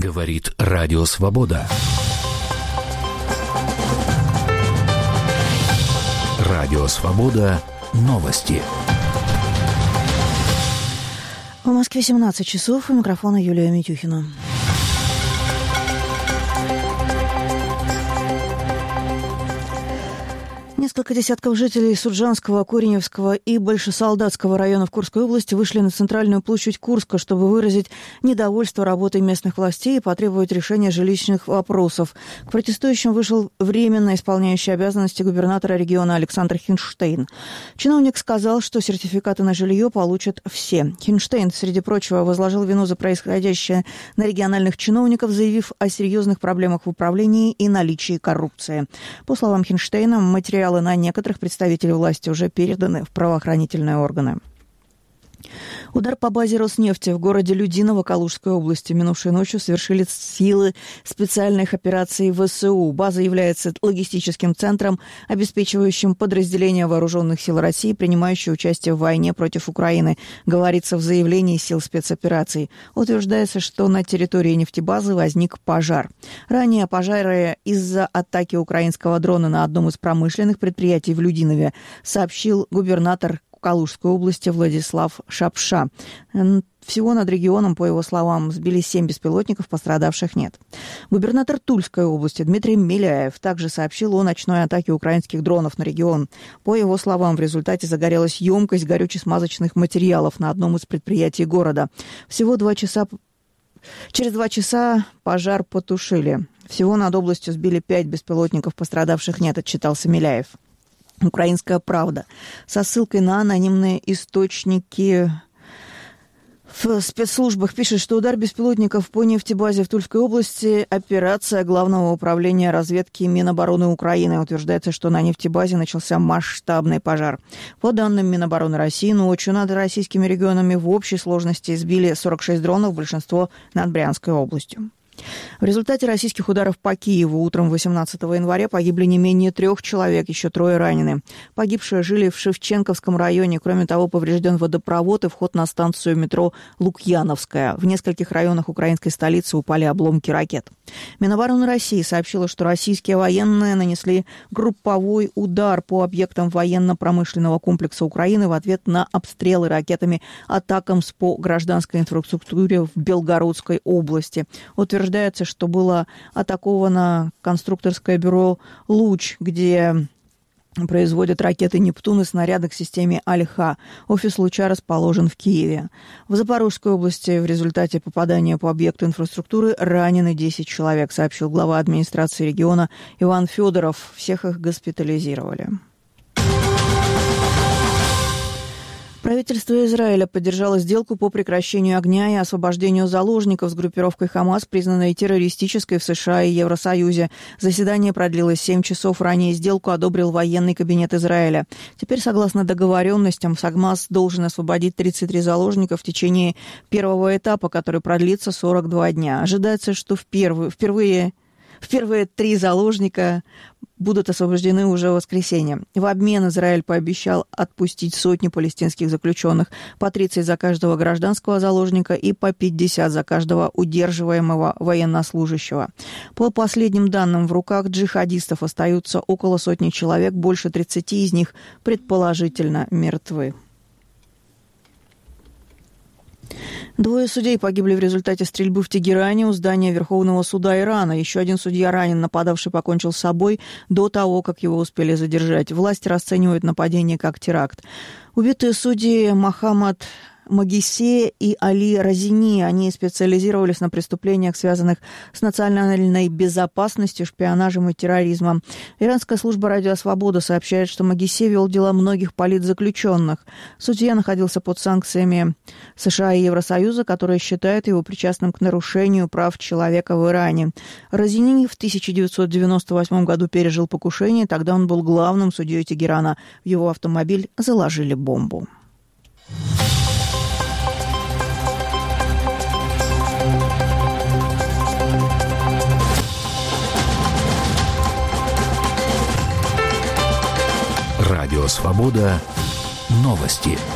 Говорит Радио Свобода. Радио Свобода. Новости. В Москве 17 часов. У микрофона Юлия Митюхина. Несколько десятков жителей Суджанского, Кореневского и Большесолдатского районов Курской области вышли на центральную площадь Курска, чтобы выразить недовольство работой местных властей и потребовать решения жилищных вопросов. К протестующим вышел временно исполняющий обязанности губернатора региона Александр Хинштейн. Чиновник сказал, что сертификаты на жилье получат все. Хинштейн, среди прочего, возложил вину за происходящее на региональных чиновников, заявив о серьезных проблемах в управлении и наличии коррупции. По словам Хинштейна, материалы на некоторых представителей власти уже переданы в правоохранительные органы. Удар по базе Роснефти в городе Людиново Калужской области минувшей ночью совершили силы специальных операций ВСУ. База является логистическим центром, обеспечивающим подразделения вооруженных сил России, принимающие участие в войне против Украины, говорится в заявлении сил спецопераций. Утверждается, что на территории нефтебазы возник пожар. Ранее пожары из-за атаки украинского дрона на одном из промышленных предприятий в Людинове сообщил губернатор Калужской области Владислав Шапша. Всего над регионом, по его словам, сбили 7 беспилотников, пострадавших нет. Губернатор Тульской области Дмитрий Миляев также сообщил о ночной атаке украинских дронов на регион. По его словам, в результате загорелась емкость горюче-смазочных материалов на одном из предприятий города. Через 2 часа пожар потушили. Всего над областью сбили 5 беспилотников, пострадавших нет, отчитался Миляев. «Украинская правда» со ссылкой на анонимные источники в спецслужбах пишет, что удар беспилотников по нефтебазе в Тульской области – операция Главного управления разведки Минобороны Украины. Утверждается, что на нефтебазе начался масштабный пожар. По данным Минобороны России, ночью над российскими регионами в общей сложности сбили 46 дронов, большинство над Брянской областью. В результате российских ударов по Киеву утром 18 января погибли не менее 3 человек, еще 3 ранены. Погибшие жили в Шевченковском районе. Кроме того, поврежден водопровод и вход на станцию метро Лукьяновская. В нескольких районах украинской столицы упали обломки ракет. Минобороны России сообщила, что российские военные нанесли групповой удар по объектам военно-промышленного комплекса Украины в ответ на обстрелы ракетами атакамс по гражданской инфраструктуре в Белгородской области. Утверждается, что было атаковано конструкторское бюро «Луч», где производят ракеты «Нептун» и снаряды к системе «Альха». Офис «Луча» расположен в Киеве. В Запорожской области в результате попадания по объекту инфраструктуры ранены 10 человек, сообщил глава администрации региона Иван Федоров. Всех их госпитализировали. Правительство Израиля поддержало сделку по прекращению огня и освобождению заложников с группировкой «Хамас», признанной террористической в США и Евросоюзе. Заседание продлилось 7 часов. Ранее сделку одобрил военный кабинет Израиля. Теперь, согласно договоренностям, «Хамас» должен освободить 33 заложника в течение первого этапа, который продлится 42 дня. Ожидается, что впервые 3 заложника будут освобождены уже в воскресенье. В обмен Израиль пообещал отпустить сотни палестинских заключенных, по 30 за каждого гражданского заложника и по 50 за каждого удерживаемого военнослужащего. По последним данным, в руках джихадистов остаются около сотни человек, больше 30 из них предположительно мертвы. 2 судей погибли в результате стрельбы в Тегеране у здания Верховного суда Ирана. Еще 1 судья ранен. Нападавший покончил с собой до того, как его успели задержать. Власти расценивают нападение как теракт. Убитые судьи Мохаммад Магисе и Али Разини. Они специализировались на преступлениях, связанных с национальной безопасностью, шпионажем и терроризмом. Иранская служба «Радио Свобода» сообщает, что Магисе вел дела многих политзаключенных. Судья находился под санкциями США и Евросоюза, которые считают его причастным к нарушению прав человека в Иране. Разини в 1998 году пережил покушение, тогда он был главным судьей Тегерана. В его автомобиль заложили бомбу. Радио Свобода. Новости.